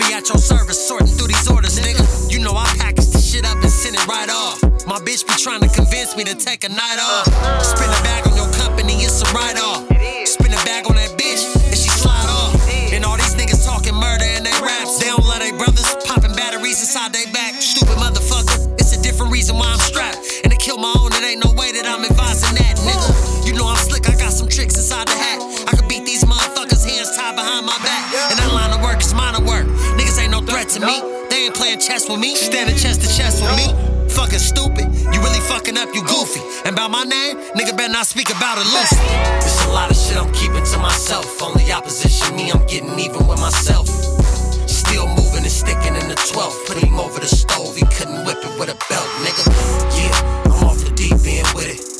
Baby at your service, sorting through these orders, nigga. You know I package the shit up and send it right off. My bitch be trying to convince me to take a night off. Spin a bag on your company, it's a write-off. Spin a bag on that bitch, and she slide off. And all these niggas talking murder in they raps. They don't love they brothers, popping batteries inside they back. Stupid motherfucker, it's a different reason why I'm strapped. And to kill my own, it ain't no way that I'm advising that, nigga. You know I'm slick, I got some tricks inside the hat. I could beat these motherfuckers, hands tied behind my back. And that line of work is mine to work. Niggas ain't no threat to me. They ain't playing chess with me, standing chest to chest with me. Fucking stupid, you really fucking up, you goofy. And about my name, nigga better not speak about it loosely. It's a lot of shit I'm keeping to myself. Only opposition me, I'm getting even with myself. Still moving and sticking in the 12th. Put him over the stove, he couldn't whip it with a belt, nigga. Yeah, I'm off the deep end with it.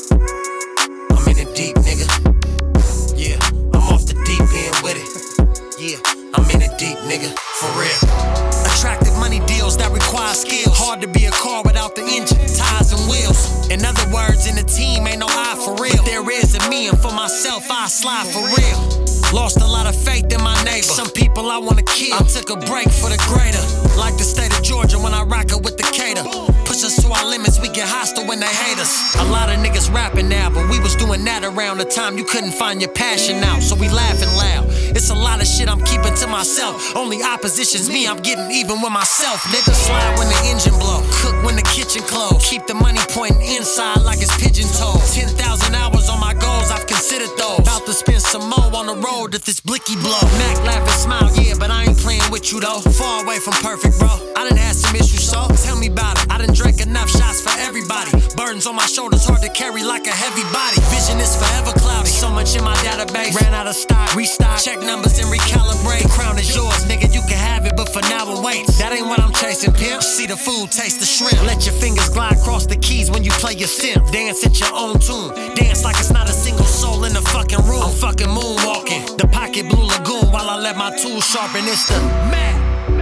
I'm in it deep, nigga. Yeah, I'm off the deep end with it. Yeah, I'm in it deep, nigga, for real. Attractive money deals that require skills. Hard to be a car without the engine, tires and wheels. In other words, in the team ain't no I for real. But there is in me, and for myself I slide for real. Lost a lot of faith in my neighbor. Some people I wanna kill. I took a break for the greater. Like the state of Georgia when I rock it with the cater. Push us to our limits, we get hostile when they hate us. A lot of niggas rapping now, but we was doing that around the time you couldn't find your passion out. So we laughing loud. It's a lot of shit I'm keeping to myself. Only opposition's me, I'm getting even with myself. Nigga slide when the engine blow, cook when the kitchen close. Keep the money pointing inside like it's pigeon toed. 10,000 hours on my goals, I've considered those. About to spend some more on the road if this blicky blow. Mac laugh and smile, yeah, but I ain't playing with you though. Far away from perfect, bro. I done had some issues, so tell me about it. I done drank enough shots for everybody. Burdens on my shoulders, hard to carry like a heavy body. Vision is forever cloudy. So much in my database, ran out of stock. Restock, check numbers and recalibrate. Crown is yours, nigga, you can have it, but for now it waits. That ain't what I'm chasing, pimp. See the food, taste the shrimp. Let your fingers glide across the keys when you play your synth. Dance at your own tune. Dance like it's not a single soul in the fucking room. I'm fucking moonwalking. The pocket blue lagoon while I let my tools sharpen. It's the Mac.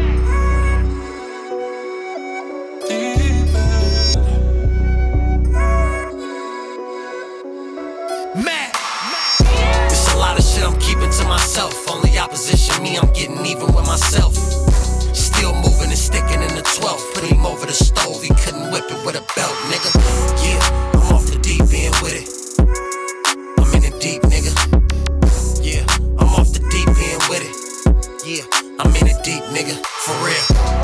It's a lot of shit I'm keeping to myself. Only opposition me, I'm getting even with myself. Still moving and sticking in the 12th. Put him over the stove, he couldn't whip it with a belt, nigga. Yeah, I'm off the deep end with it. I'm in it deep, nigga. Yeah, I'm off the deep end with it. Yeah, I'm in it deep, nigga, for real.